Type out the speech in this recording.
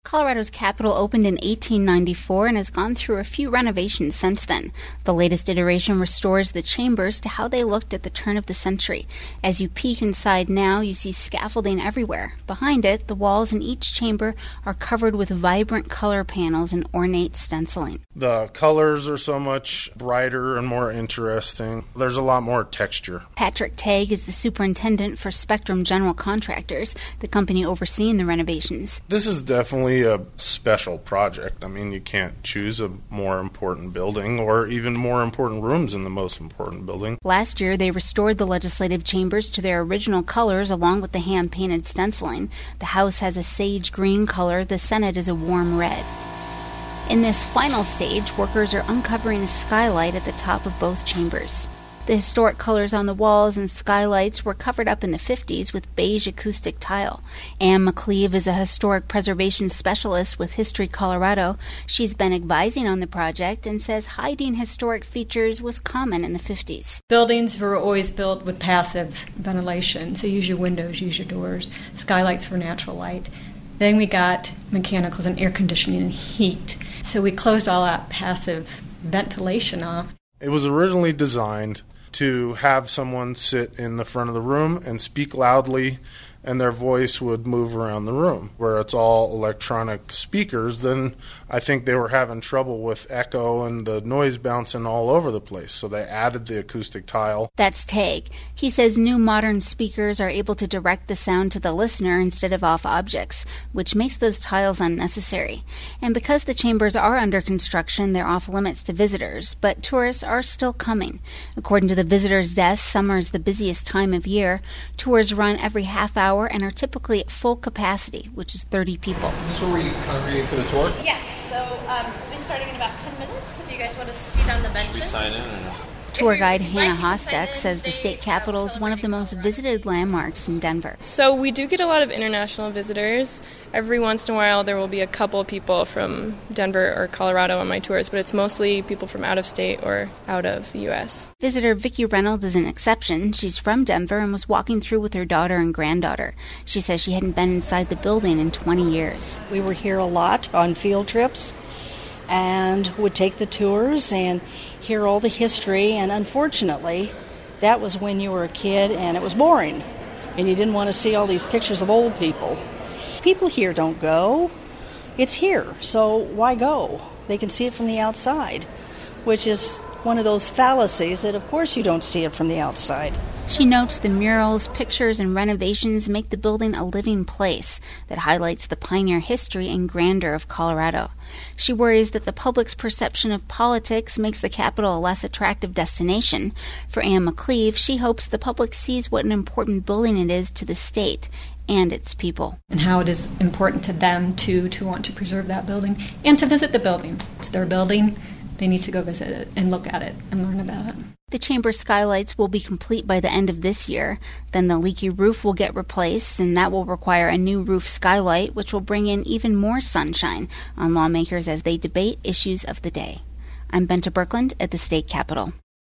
Colorado's Capitol opened in 1894 and has gone through a few renovations since then. The latest iteration restores the chambers to how they looked at the turn of the century. As you peek inside now, you see scaffolding everywhere. Behind it, the walls in each chamber are covered with vibrant color panels and ornate stenciling. The colors are so much brighter and more interesting. There's a lot more texture. Patrick Tague is the superintendent for Spectrum General Contractors, the company overseeing the renovations. This is definitely a special project. I mean, you can't choose a more important building or even more important rooms in the most important building. Last year, they restored the legislative chambers to their original colors along with the hand-painted stenciling. The House has a sage green color, the Senate is a warm red. In this final stage, workers are uncovering a skylight at the top of both chambers. The historic colors on the walls and skylights were covered up in the 50s with beige acoustic tile. Anne McCleve is a historic preservation specialist with History Colorado. She's been advising on the project and says hiding historic features was common in the 50s. Buildings were always built with passive ventilation, so use your windows, use your doors. Skylights for natural light. Then we got mechanicals and air conditioning and heat. So we closed all that passive ventilation off. It was originally designed to have someone sit in the front of the room and speak loudly, and their voice would move around the room. Where it's all electronic speakers, then I think they were having trouble with echo and the noise bouncing all over the place, so they added the acoustic tile. That's Tague. He says new modern speakers are able to direct the sound to the listener instead of off objects, which makes those tiles unnecessary. And because the chambers are under construction, they're off limits to visitors, but tourists are still coming. According to the visitors' desk, summer is the busiest time of year. Tours run every half hour and are typically at full capacity, which is 30 people. Is this where we congregate for the tour? Yes, so we'll be starting in about 10 minutes if you guys want to sit on the benches. Should we sign in? Or? Tour guide Hannah Hostek says the state capitol is one of the most visited landmarks in Denver. So we do get a lot of international visitors. Every once in a while there will be a couple people from Denver or Colorado on my tours, but it's mostly people from out of state or out of the U.S. Visitor Vicki Reynolds is an exception. She's from Denver and was walking through with her daughter and granddaughter. She says she hadn't been inside the building in 20 years. We were here a lot on field trips and would take the tours and hear all the history, and unfortunately that was when you were a kid and it was boring and you didn't want to see all these pictures of old people. People here don't go. It's here, so why go? They can see it from the outside, which is one of those fallacies that of course you don't see it from the outside. She notes the murals, pictures, and renovations make the building a living place that highlights the pioneer history and grandeur of Colorado. She worries that the public's perception of politics makes the Capitol a less attractive destination. For Anne McCleve, she hopes the public sees what an important building it is to the state and its people. And how it is important to them to want to preserve that building and to visit the building. It's their building. They need to go visit it and look at it and learn about it. The chamber skylights will be complete by the end of this year. Then the leaky roof will get replaced, and that will require a new roof skylight, which will bring in even more sunshine on lawmakers as they debate issues of the day. I'm Benta Birkeland at the State Capitol.